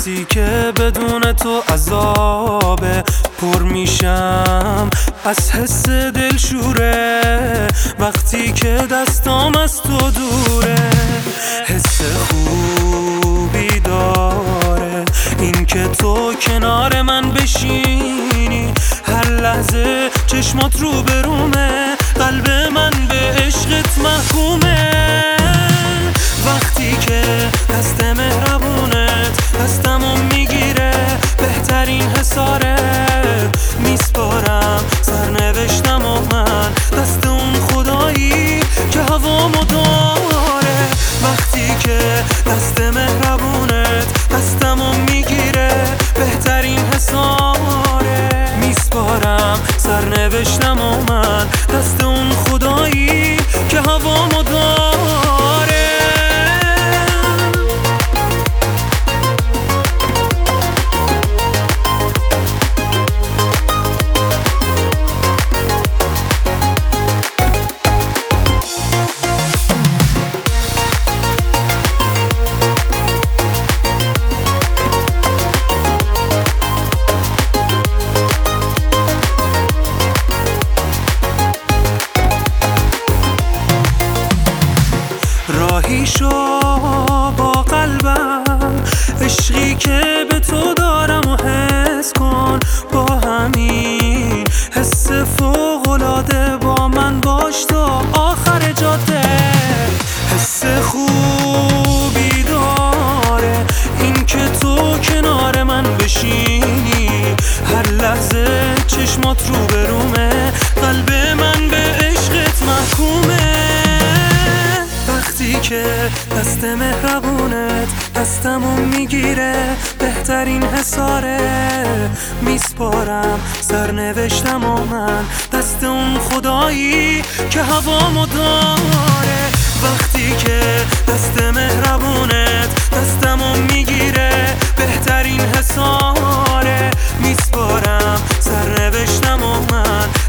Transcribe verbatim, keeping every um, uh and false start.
وقتی که بدون تو عذابه پر میشم از حس دلشوره، وقتی که دستام از تو دوره حس خوبی داره این که تو کنار من بشینی، هر لحظه چشمات رو برومه، قلب من به عشقت محکومه. وقتی که دست مهربونت دستمو میگیره، بهترین حساره میسپارم سرنوشتم و من دست اون خدایی که هوامو داره. وقتی که دست مهربونت دستمو میگیره، بهترین حساره میسپارم سرنوشتم و من دست اون خدایی که هوامو داره. راهی شو با قلبم، عشقی که به تو دارم و حس کن، با همین حس فوق‌العاده با من باش تا آخر جاده. حس خوبی داره این که تو کنار من بشینی، هر لحظه چشمات رو برومه، قلب من به عشقت محکومه. وقتی که دست مهربونت دستمو میگیره، بهترین حساره میسپارم سرنوشتم و من دست اون خدایی که هوامو داره. وقتی که دست مهربونت دستمو میگیره، بهترین حساره میسپارم سرنوشتم و من